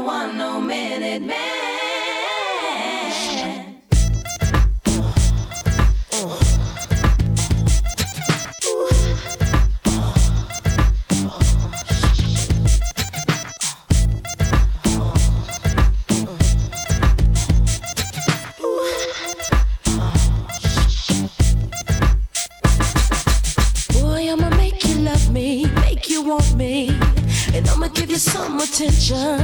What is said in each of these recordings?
want no minute man. Want me, and I'ma give you some attention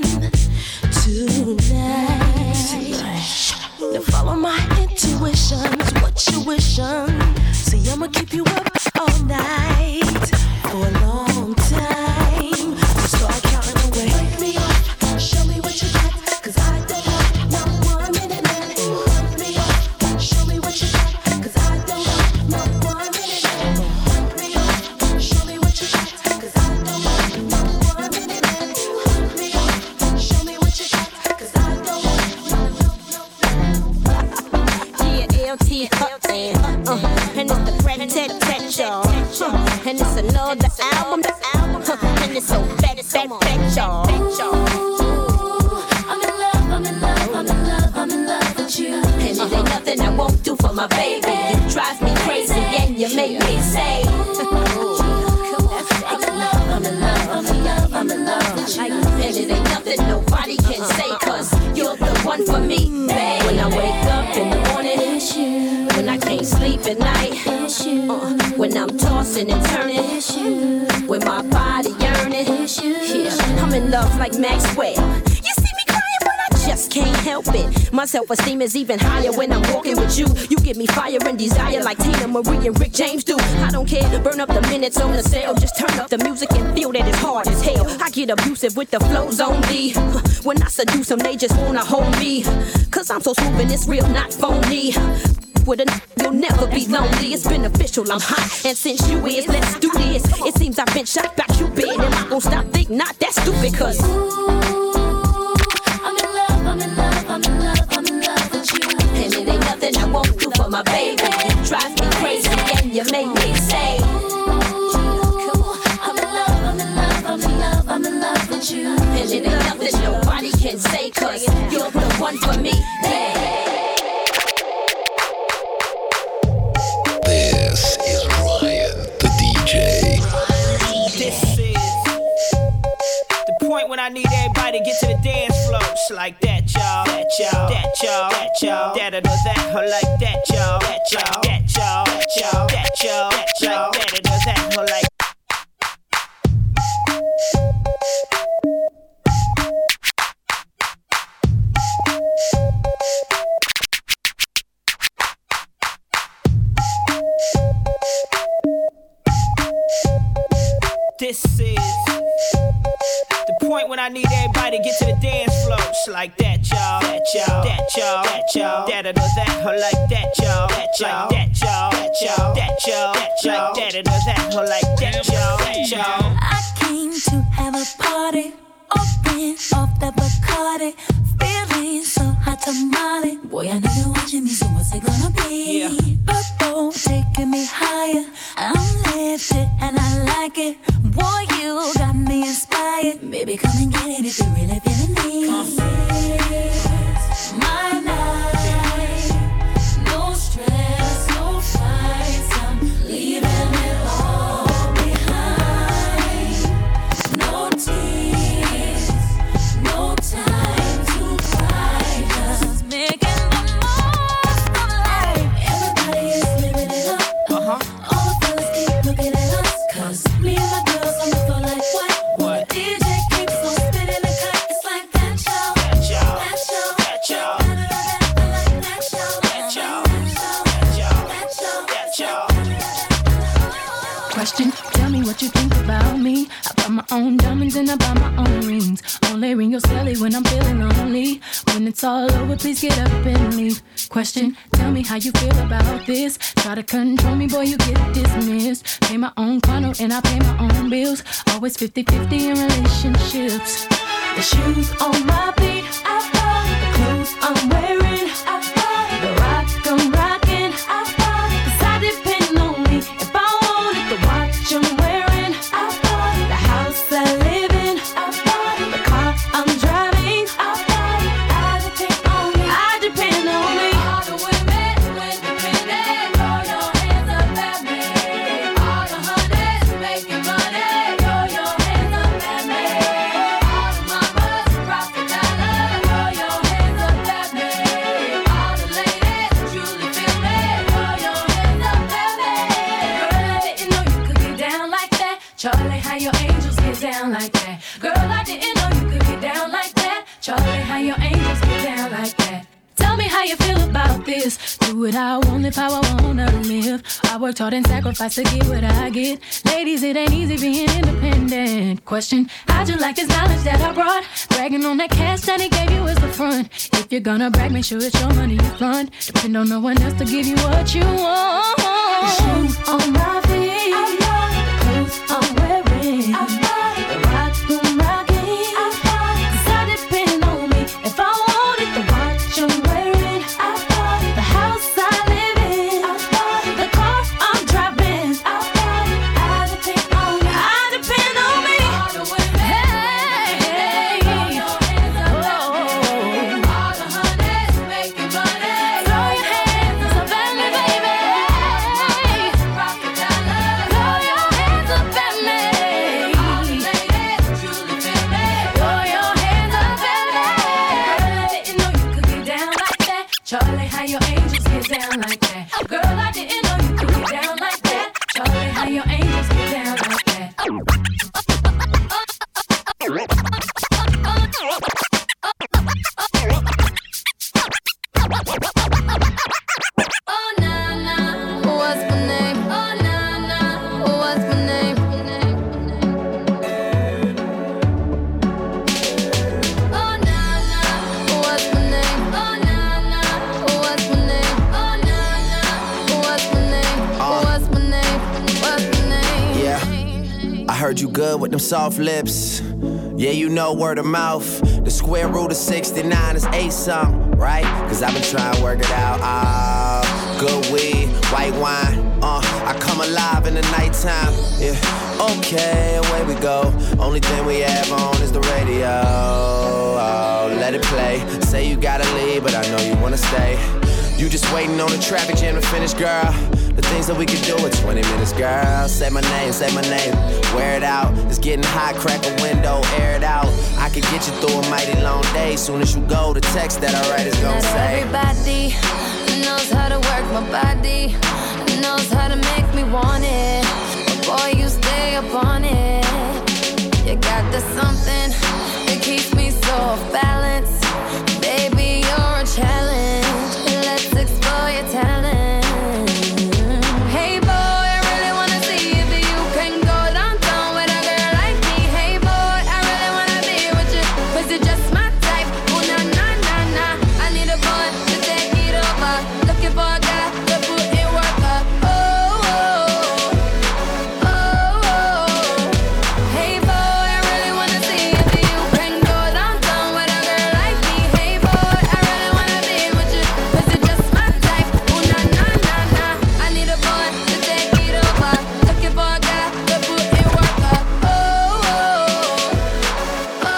tonight. Now follow my intuitions, what you wishin'. See, I'ma keep you up all night for a long time. So start counting away. Wake me up, show me what you got, 'cause I don't want no 1 minute man. Wake me up, show me what you got, 'cause I don't want no 1 minute man. Wake me up, show me what you got. And it's the Fred Tet y'all. And it's another album, and it's so fat, y'all. I'm in love, I'm in love, I'm in love, I'm in love with you. And it ain't nothing I won't do for my baby. You drive me crazy and you make me say, I'm in love, I'm in love, I'm in love, I'm in love with you. and it ain't nothing nobody can say, 'cause you're the one for me, babe. When I wake up in the morning, it's you. When I can't sleep at night, it's you. When I'm tossing and turning, it's you. When my body yearning, it's you. Yeah, I'm in love like Maxwell. You see me crying, but I just can't help it. My self-esteem is even higher when I'm walking with you. You give me fire and desire like Tina Marie and Rick James do. I don't care, burn up the minutes on the cell. Just turn up the music and feel that it's hard as hell. I get abusive with the flows on me. When I seduce them, they just wanna hold me. 'Cause I'm so smooth and it's real, not phony. With a you'll never be lonely. It's beneficial, I'm hot, and since you is, let's do this. It seems I've been shot by Cupid, and I gon' stop think not that stupid, 'cause I'm in love, I'm in love, I'm in love, I'm in love with you. And it ain't nothing I won't do for my baby. You drive me crazy and you make me say, I'm in love, I'm in love, I'm in love, I'm in love with you. and it ain't nothing nobody can say, 'cause you're the one for me, babe. This is Ryan, the DJ. This is the point when I need everybody to get to the dance floor. It's like that, y'all. That, y'all. That, y'all. That, y'all. That, or that, or like that, y'all. That, y'all. That, y'all. That, y'all. That, y'all. That, y'all. Like that, or that, or like. This is the point when I need everybody to get to the dance floor. It's like that, y'all. That, y'all. That, y'all. That, y'all. That, or that, or like that, y'all. That, y'all. That, y'all. That, y'all. That, y'all. That, y'all. Like that, or that, or like that, y'all. That, y'all. I came to have a party, open off the Bacardi, feeling so hot tamale. Boy, I know you're watching me, so what's it gonna be? Yeah. Purple taking me higher, I'm lifted and I like it. Boy, you got me inspired. Baby, come and get it if you really feeling me. My night, no stress, no fights. I'm leaving it all behind. No tears, no time to cry. Just making the most of life. Everybody is living it up. All the fellas keep looking at us, 'cause me and my girls on the floor like what? What? DJ keeps on spinning the cut. It's like that show, That, y'all. that show, That, y'all. I like that show, That, y'all. that show, That, y'all. that show, That, y'all. Question, tell me what you think about me. I buy my own diamonds and I buy my own rings. Only ring your celly when I'm feeling lonely. When it's all over, please get up and leave. Question, tell me how you feel about this. Try to control me, boy, you get dismissed. Pay my own condo and I pay my own bills. Always 50-50 in relationships. The shoes on my feet, I bought. The clothes I'm wearing, I bought. The rock I'm rocking, I bought. 'Cause I depend on me. If I wanted the watch I'm wearing, I bought. The house I live in, I bought. The car I'm driving, how you feel about this. Do it how I want, live how I wanna live. I worked hard and sacrificed to get what I get. Ladies, it ain't easy being independent. Question, how'd you like this knowledge that I brought? Bragging on that cash that he gave you is the front. If you're gonna brag, make sure it's your money you fund. Depend on no one else to give you what you want. The shoes on my feet, the clothes I'm wearing, the watch I'm rocking, 'cause I depend on me. If I want it, the watch I'm wearing, the house I live in, the car I'm driving, I depend on me. I depend on me. Hey, all the honeys making money. Throw your hands up at me, baby. Rock it down, throw your hands up at me. All the ladies truly feel me. Throw your hands up at me. Girl, I didn't know you could get down like that. Charlie, how your angels get down like that. Girl, I didn't know you could get down like that. Charlie, how your angels get down like that. Oh na na, what's my name? Oh na na, what's my name? Oh na na, what's my name? Oh na na, what's my name? Oh na na, what's my name? What's my name? What's my name? Yeah. I heard you good with them soft lips. Yeah, you know word of mouth. The square root of 69 is 8 something, right? Cause I've been trying to work it out. Good weed, white wine. I come alive in the nighttime. Yeah, okay, away we go. Only thing we have on is the radio. Oh, let it play. Say you gotta leave, but I know you wanna stay. You just waiting on the traffic jam to finish, girl. The things that we could do in 20 minutes, girl. Say my name, wear it out. It's getting hot, crack a window, air it out. I could get you through a mighty long day. Soon as you go, the text that I write is gonna Not say. everybody knows how to work my body, knows how to make me want it. But boy, you stay up on it. You got the something that keeps me so off balance. Baby, you're a challenge. Let's explore your talent. Hey boy, I really wanna see if you can go downtown with a girl like me. Hey boy, I really wanna be with you, 'cause you're just my type. Oh na na na na, I need a boy to take it over. Looking for a guy to put in work up. Oh, oh, oh, oh. Hey boy, I really wanna see if you can go downtown with a girl like me. Hey boy, I really wanna be with you, 'cause you're just my type. Oh na na na na, I need a boy to take it over. Looking for a guy to put in work up. Oh, oh, oh,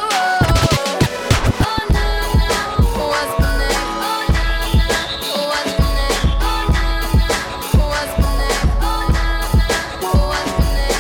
oh, na na, what's my name? Oh na na, what's my name? Oh na na, what's my name? Oh na na, what's my name?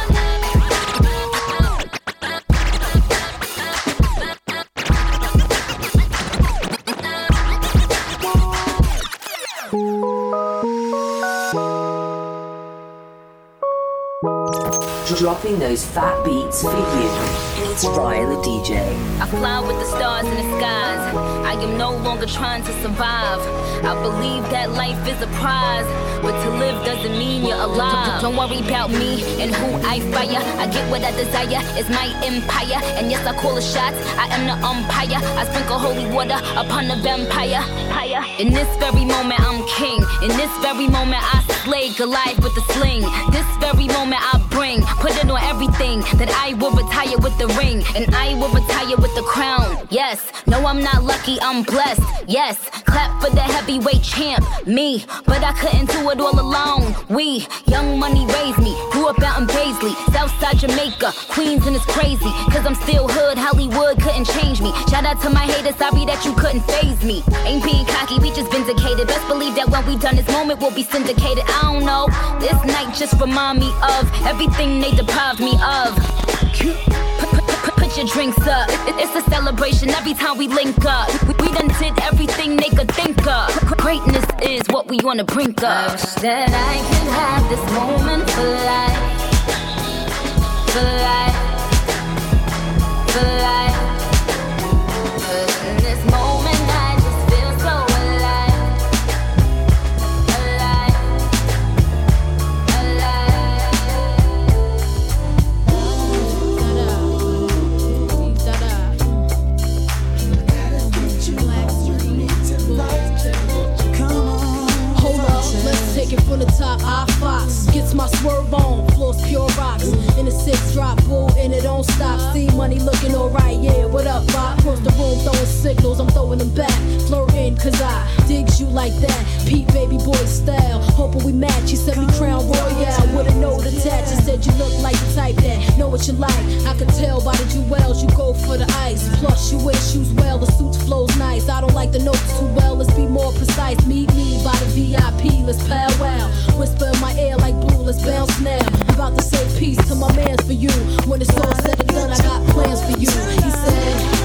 Dropping those fat beats for you. It's Ryan the DJ. I fly with the stars in the skies. I am no longer trying to survive. I believe that life is a prize, but to live doesn't mean you're alive. Don't worry about me and who I fire. I get what I desire, it's my empire. And yes, I call the shots, I am the umpire. I sprinkle holy water upon the vampire. In this very moment, I'm king. In this very moment, I slay Goliath with the sling. This very moment, I bring, put it on everything, that I will retire with the ring, and I will retire with the crown. Yes, no, I'm not lucky, I'm blessed. Yes, clap for the heavyweight champ, me. But I couldn't do it all alone. We, young money raised me, grew up out in Paisley, Southside Jamaica, Queens, and it's crazy, 'cause I'm still hood, Hollywood couldn't change me. Shout out to my haters, sorry that you couldn't faze me. Ain't being cocky, we just vindicated. Best believe that when we done this moment, we'll be syndicated. I don't know, this night just remind me of everything they deprived me of. Put your drinks up. It's a celebration every time we link up. We done did everything they could think of. Greatness is what we on the brink of. I wish that I could have this moment for life. For life. For life. But in this moment I just feel so alive. throwing them back. Flirting, cause I digs you like that. Pete baby boy style. Hoping we match. You sent me Crown Royale with a note attached. You said you look like the type that know what you like. I could tell by the jewels you go for the ice. Plus you wear shoes well, the suit flows nice. I don't like the notes too well, let's be more precise. Meet me by the VIP, let's powwow. Whisper in my ear like blue, let's bounce now. I'm about to say peace to my mans for you. When it's all said and done, I got plans for you. He said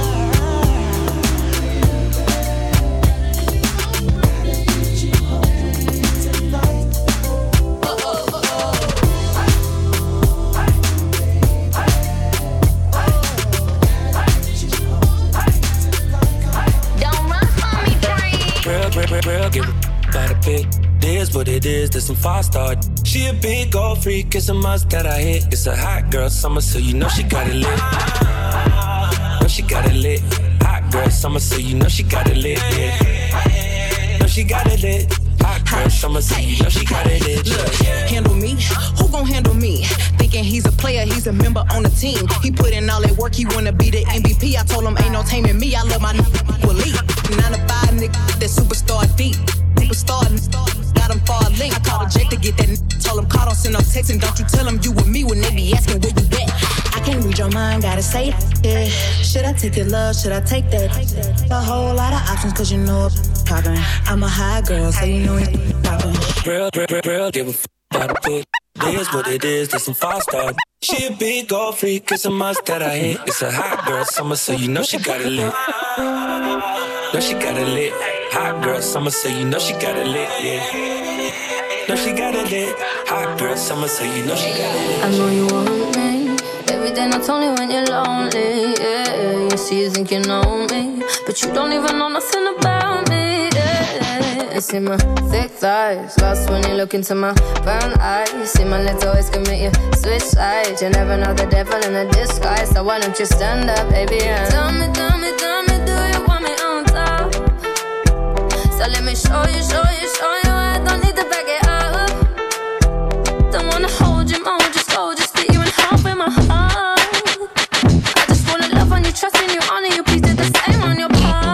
real, give a about a pick. This what it is, there's some 5-star. She a big old freak, it's a must that I hit. It's a hot girl summer, so you know she got it lit. Know she got it lit. Hot girl summer, so you know she got it lit. Yeah. Know she got it lit. Hot girl summer, so you know she got it lit. Look, handle me? Who gon' handle me? Thinking he's a player, he's a member on the team. He put in all that work, he wanna be the MVP. I told him ain't no taming me. I love my elite. 9 to 5 nigga, that superstar deep. Superstar, got him far link. I called a Jake to get that told him call, don't send no text. And don't you tell him you with me when they be asking where you at. I can't read your mind, gotta say it. Should I take your love, should I take that? A whole lot of options, cause you know it's poppin'. I'm a high girl, so you know it's poppin'. Real, give a about a pick. This what it is, there's some 5-star. She a big old freak, it's a must that I hit. It's a hot girl summer, so you know she got it lit. Know she got it lit. Hot girl summer, so you know she got it lit, yeah. Know she got it lit. Hot girl summer, so you know she got it lit. I know you want me. Every day, not only when you're lonely, yeah. You see, you think you know me, but you don't even know nothing about me, yeah. You see my thick thighs, lost when you look into my brown eyes. See my lips always commit you switch sides. You never know the devil in a disguise, so why don't you stand up, baby, and tell me, do you want me on top? So let me show you, I don't need to back it up. Don't wanna hold you more, just slow, just fit you in half in my heart. I just wanna love on you, trust in you, honor you, please do the same on your part.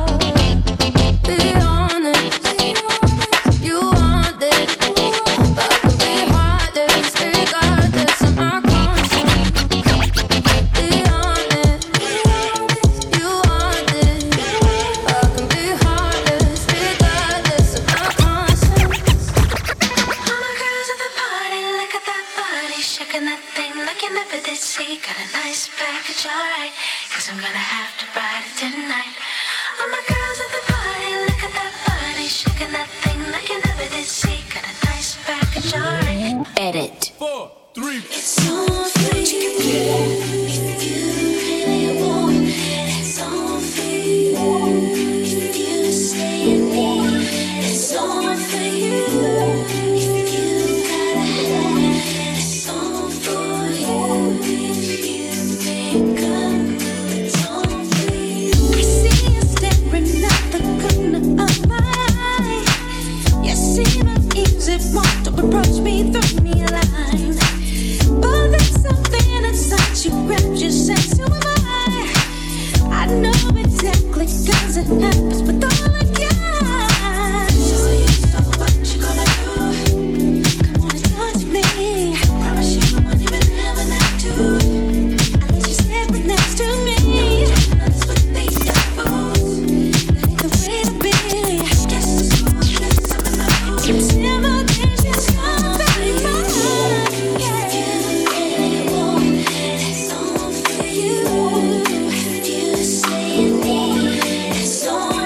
Be honest, you want it, but I can be heartless, regardless of my conscience. Be honest, you want it, but I can be heartless, regardless of my conscience. All my girls at the party, look at that body, shaking that thing like you never did see. Got a nice package, alright, cause I'm gonna have to ride it tonight. All my girls at the party, look at that body, shaking that thing like you never did see. Got a nice package, alright. Edit. 4, 3. It's all for you. If you really want, it's all for you. If you say you need, it's all for you. If you gotta have, it's all for you. If you think I'm good, it's all for you. I see you staring at the corner of my eye. You seem uneasy, want to approach me, through me a line. But there's something inside you, grabs your sense, who am I? I know exactly, cause it happens with all I got. So what you gonna do? Come on and talk to me. Promise you won't even have an attitude. I let you sit right next to me. That's what they say, fools. That ain't the way to be. Guess it's cool, there's something about you. Simmer, there's just something about you. If you really want, it's all for you. If you say you need, it's all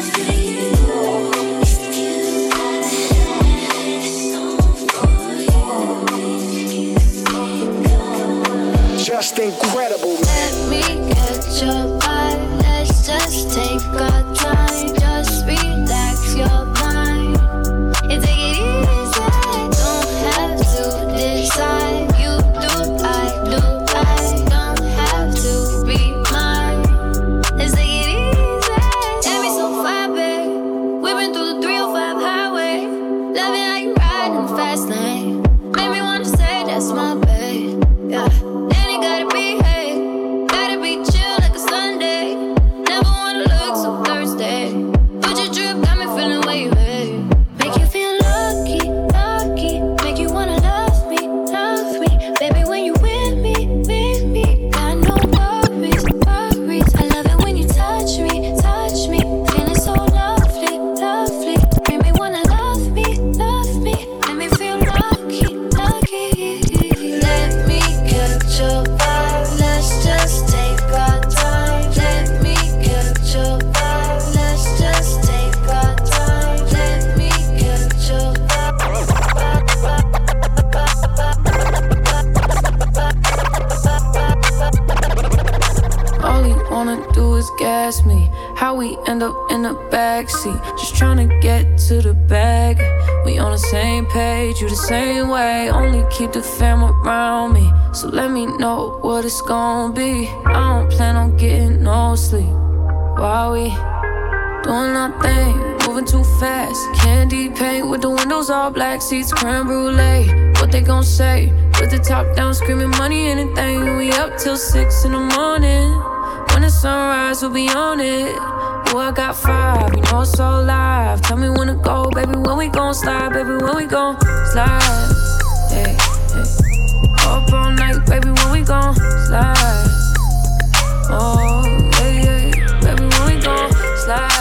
ask me how we end up in the backseat, just tryna get to the bag. We on the same page, you the same way. Only keep the fam around me, so let me know what it's gon' be. I don't plan on getting no sleep while we doing nothing, moving too fast. Candy paint with the windows all black, seats creme brulee. What they gon' say? With the top down, screaming money, anything. We up till 6 in the morning. When the sunrise, we'll be on it. Oh, I got 5, you know it's so live. Tell me when to go, baby, when we gon' slide. Baby, when we gon' slide. Hey, hey. Up all night, baby, when we gon' slide. Oh, hey, hey. Baby, when we gon' slide.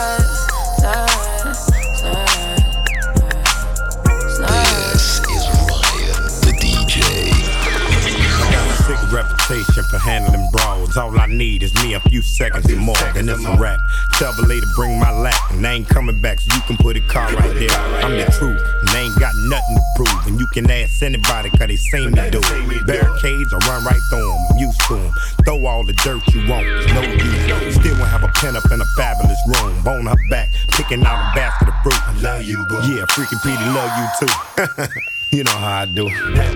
Reputation for handling brawls. All I need is me a few seconds and more, and it's a rap. Tell the lady bring my lap, and they ain't coming back, so you can put a car right there. I'm the truth, and they ain't got nothing to prove. And you can ask anybody, cause they seen me do it. Barricades, I run right through them, I'm used to them. Throw all the dirt you want, it's no use. Still won't have a pen up in a fabulous room. Bone her back, picking out a basket of fruit. I love you, boo. Yeah, freaking Petey love you too. You know how I do.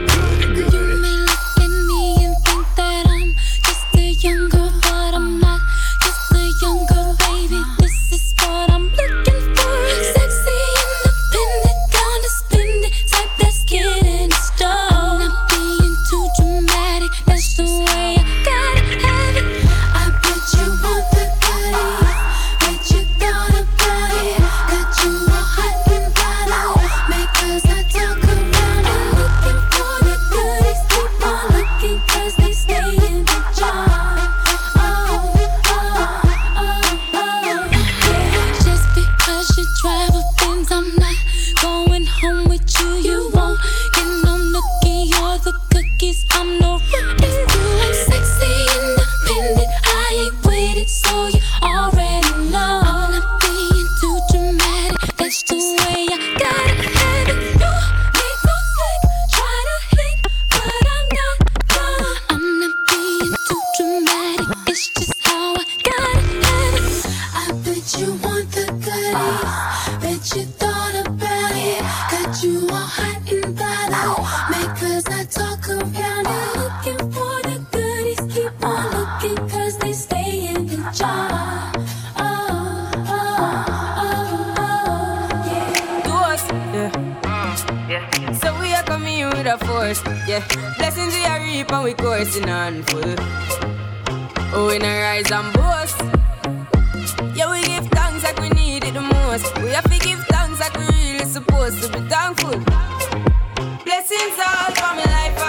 Younger, but I'm not just a younger baby. This is what I'm looking for. Sexy, independent, gonna spend it. Type that's getting stoked. Not being too dramatic, that's the way I gotta have it. I bet you want the goodies, bet you thought about it. Got you all hot and bothered, make us not talk around it. Looking for the goodies, keep on looking, cause they stay in the jar. Driver Benz, I'm not going home with you. You won't get no nookie or the cookies. I'm no rookie. I'm sexy, independent. I ain't waited, so you already know. I'm not being too dramatic. That's the way I gotta have it. You make no slick, try to hit, but I'm not gonna. I'm not being too dramatic. It's just how I gotta have it. I bet you want the goodies. Bet you thought about it. Got you all hot and bothered. Make us not talk around it. Looking for the goodies. Keep on looking, cause they stay in the jar. Oh, oh, oh, oh, yeah. Do us, yeah. So we are coming with a force, yeah. Blessings we are reap and we coursing on full. Oh, we not rise and boast. Yeah, we give thanks like we need it the most. We have to give thanks like we really supposed to be thankful. Blessings all for my life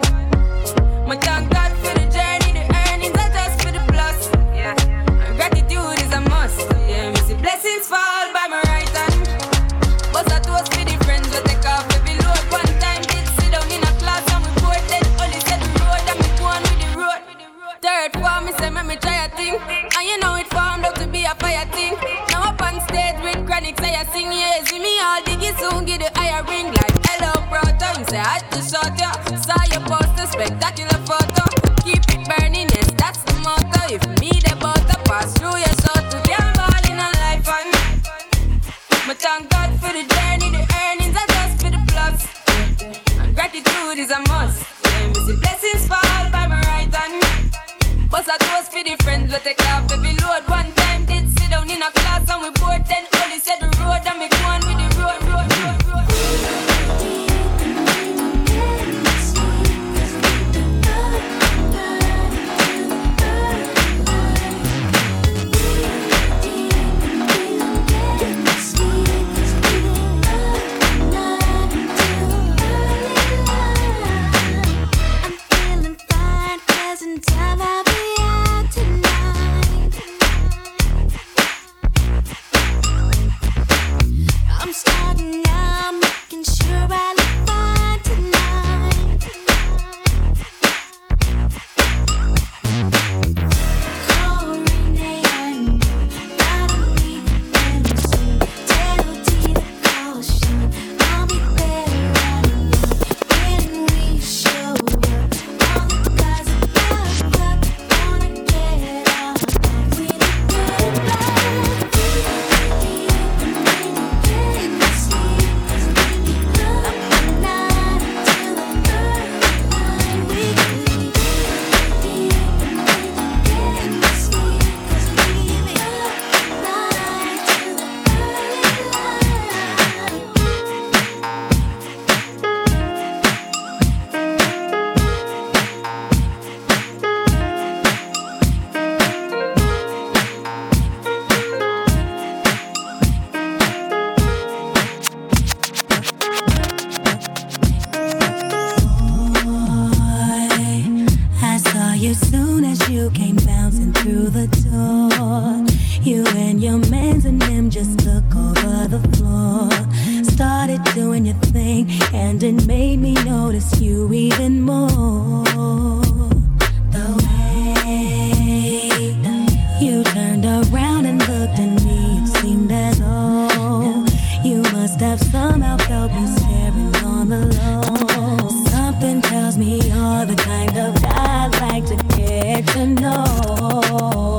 and my thank God for the journey. The earnings are just for the plus. Yeah, and gratitude is a must. Yeah, me see blessings fall by my right hand. But I toast for the friends we take off every load. One time did sit down in a class and we bored then only said the road and we go on with the road. Third form, me say me try a thing, and you know it formed up to be a fire thing. Now up on stage with chronics, I sing, yeah. See me all diggy soon, get the higher ring like hello, brother. You say I just shot ya, saw your poster, spectacular photo. Keep it burning, yes, that's the motto. If me the butter pass through your soul to get all in a life and me thank God for the journey, the earnings are just for the plus. And gratitude is a must. Yeah, me see blessings fall by my right hand. But I toast for the friends, let take off every load. One time did sit down in a class and we bored then only said the road and me go on with the road. London made me notice you even more. The way you turned around and looked at me, it seemed as though you must have somehow felt me staring on the low. Something tells me you're the kind of guy I'd like to get to know.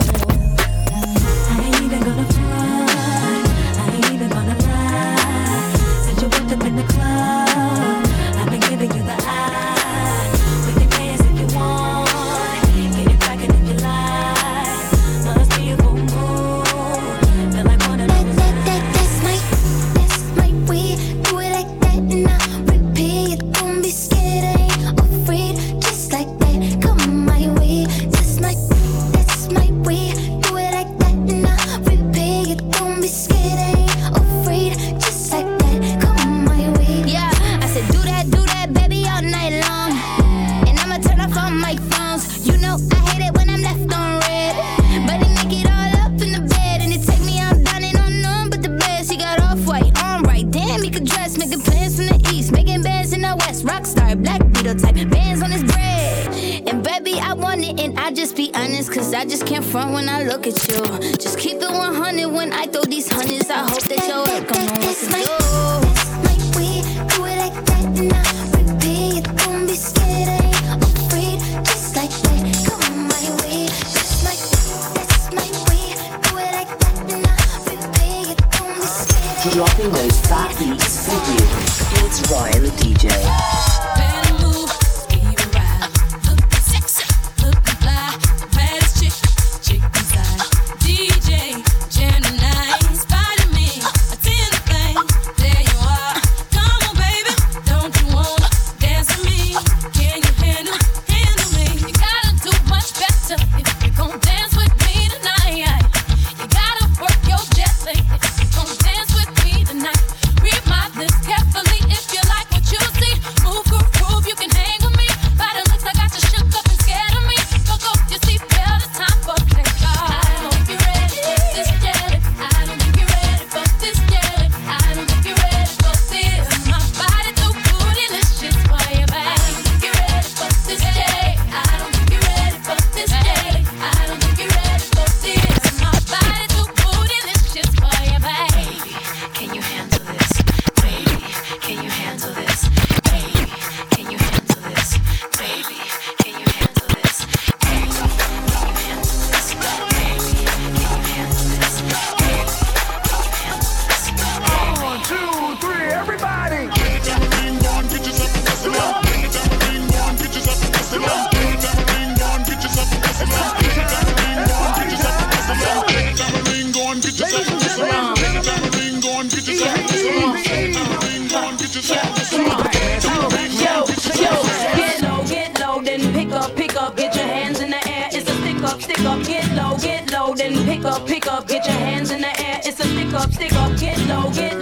I ain't even gonna front, I ain't even gonna lie. Since you walked up in the club, I've been giving you the eye. We can dance if you want, get it crackin' if you like. Must be a full moon, feel like one of those That's my way. Do it like that and I repeat. Don't be scared, I ain't afraid. Just like that, come my way. That's my way. Do it like that and I repeat. Don't be scared, I ain't afraid. Just like that, come my way. Yeah, I said do that, baby, all night long. And I'ma turn off all my phones. You know I hate it when I'm left on red. But they make it all up in the bed. And it take me out down and on none but the best. He got off-white, on right. Damn, he could dress. Making plans from the east, making bands in the west. Rockstar, black beetle type, bands on his bread. And baby, I want it and I just be honest. Cause I just can't front when I look at you. Just keep it 100 when I throw these hundreds. I hope that your work come on what to do. My way. Do it like that and I repeat. Don't be scared, I ain't afraid. Just like that, come my way. That's my way. Do it like that and I repeat. Don't be scared. Dropping those fat beats for you. It's Ryan the DJ. Better move, even ride. Looking sexy, looking fly. The baddest chick inside. DJ, Gemini, spotted me. A tender thing, there you are. Come on, baby, don't you wanna dance with me? Can you handle me? You gotta do much better if you gon' dance with me tonight. You gotta work your jet lag if you gon' dance with me tonight. Read my lips carefully if you like what you see. Move, groove, you can hang with me. By the looks, I got you shook up and scared of me. Fuck off your seatbelt, it's time for takeoff. I don't think you're ready for this jelly. I don't think you're ready for this jelly. I don't think you're ready for this. My body too bootylicious for you, babe. I don't think you're ready for this jelly. I don't think you're ready for this jelly. I don't think you're ready for this. My body too bootylicious for you, babe. Can you handle this? Baby, can you handle this? Baby, can you handle this? Baby, can you handle this? Baby, can you handle this? Baby, can you handle this? Baby, can you handle this? 1, 2, 3, everybody! Get low, then pick up, get your hands in the air. It's a stick up, get low, then pick up, get your hands in the air. It's a stick up, get